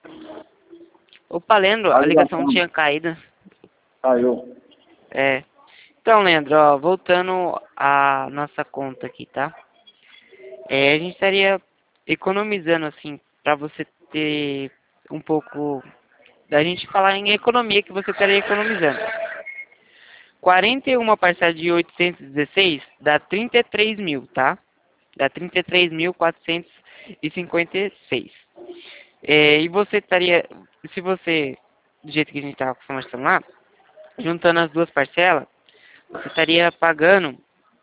Opa, Leandro, a ligação tinha caído. Caiu. É. Então, Leandro, ó, voltando à nossa conta aqui, tá? A gente estaria economizando, assim, para você ter um pouco... Da gente falar em economia que você estaria economizando. 41 parcela de 816 dá 33 mil, tá? Dá 33.456. E você estaria, se você, do jeito que a gente estava conversando lá, juntando as duas parcelas, você estaria pagando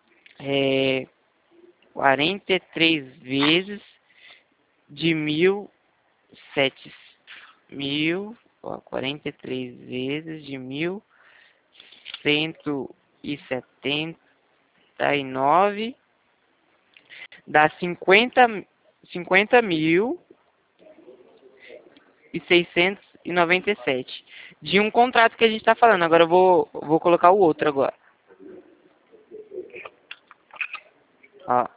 43 vezes de 43 vezes de 1.179 dá 50.697 de um contrato que a gente está falando. Agora eu vou colocar o outro agora. Ó.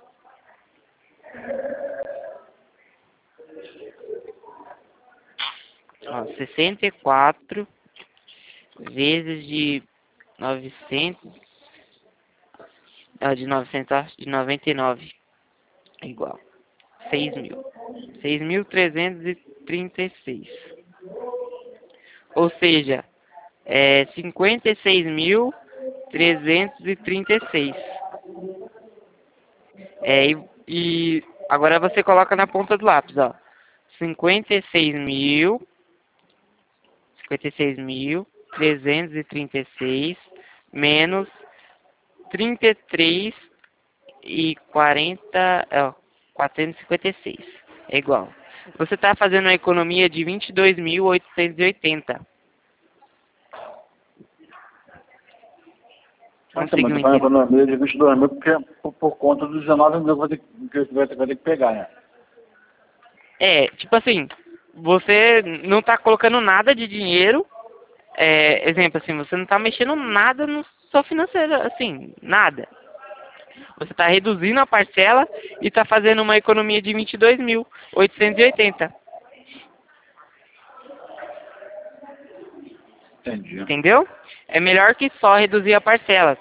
Ó, 64 vezes de 900, de 999 é igual 6.000. 6.336. Ou seja, 56.336. E agora você coloca na ponta do lápis, ó. 56.336 menos 33 e 40, 456. É igual. Você está fazendo uma economia de 22.880. Conseguiu Mas a entender? economia de 22 mil porque, por conta dos 19 mil que vai ter que pegar, né? Tipo assim, você não está colocando nada de dinheiro. Exemplo assim, você não está mexendo nada no seu financeiro, assim, nada. Você está reduzindo a parcela e está fazendo uma economia de 22.880. Entendi. Entendeu? É melhor que só reduzir a parcela.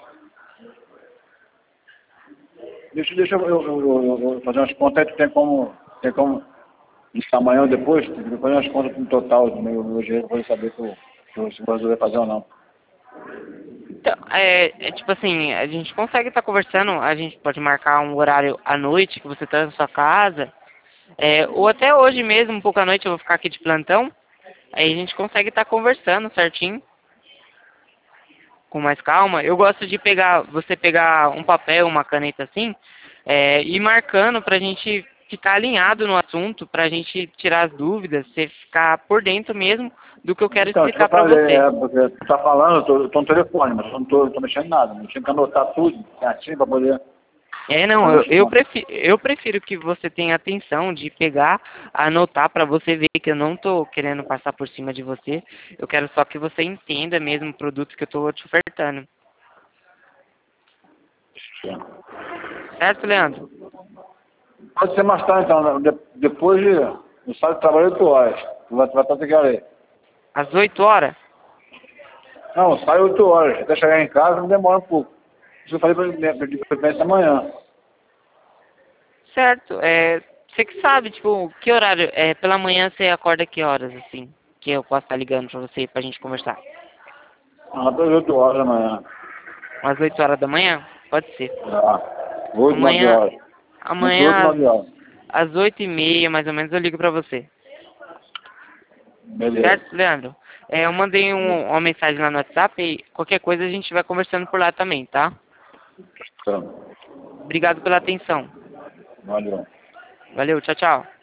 Deixa eu fazer umas contas aí, tem como amanhã ou depois, tem que fazer umas contas no total do meu dinheiro para saber se vou resolver fazer ou não. Então, tipo assim, a gente consegue estar conversando, a gente pode marcar um horário à noite que você está na sua casa, ou até hoje mesmo, um pouco à noite eu vou ficar aqui de plantão, aí a gente consegue estar conversando certinho, com mais calma. Eu gosto de você pegar um papel, uma caneta assim, e ir marcando pra gente ficar alinhado no assunto, pra gente tirar as dúvidas, você ficar por dentro mesmo do que eu quero Então, isso que eu explicar pra falei, você. porque tu tá falando, eu tô no telefone, mas eu não tô mexendo em nada. Eu tinha que anotar tudo certinho para poder Não, fazer as contas. eu prefiro que você tenha atenção de pegar, anotar pra você ver que eu não tô querendo passar por cima de você. Eu quero só que você entenda mesmo o produto que eu tô te ofertando. Certo, Leandro? Pode ser mais tarde, então, né? Depois de... Eu saio de trabalho 8 horas. Tu vai estar de aí. Às 8 horas? Não, eu saio 8 horas. Até chegar em casa não demora um pouco. Isso eu falei de preferência amanhã. Certo, você que sabe, tipo, que horário, pela manhã você acorda que horas, assim, que eu posso estar ligando pra você pra gente conversar? Até 8 horas da manhã. Umas 8 horas da manhã? Pode ser. Ah, 8, 9 Amanhã, horas. Entre 8 e amanhã 9 horas. às 8h30, mais ou menos, eu ligo pra você. Beleza. Certo, Leandro? Eu mandei uma mensagem lá no WhatsApp e qualquer coisa a gente vai conversando por lá também, tá? Então, Obrigado pela atenção. valeu. Valeu, tchau, tchau.